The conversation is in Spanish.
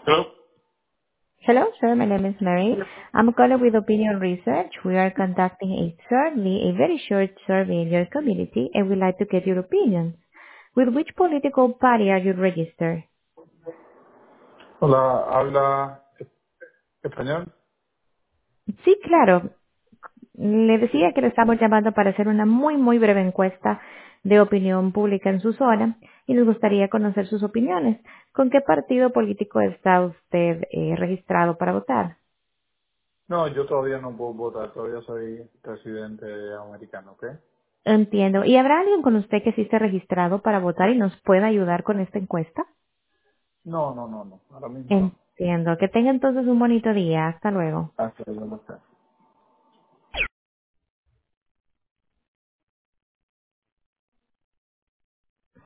Hello? Hello, sir. My name is Mary. I'm calling with Opinion Research. We are conducting a survey, a very short survey in your community, and we'd like to get your opinions. With which political party are you registered? Hola, ¿habla español? Sí, claro. Le Sí. decía que le estamos llamando para hacer una muy breve encuesta de opinión pública en su zona y nos gustaría conocer sus opiniones. ¿Con qué partido político está usted registrado para votar? No, yo todavía no puedo votar, todavía soy residente americano, ¿ok? Entiendo. ¿Y habrá alguien con usted que sí esté registrado para votar y nos pueda ayudar con esta encuesta? No, ahora mismo no. Entiendo. Que tenga entonces un bonito día. Hasta luego. Hasta luego,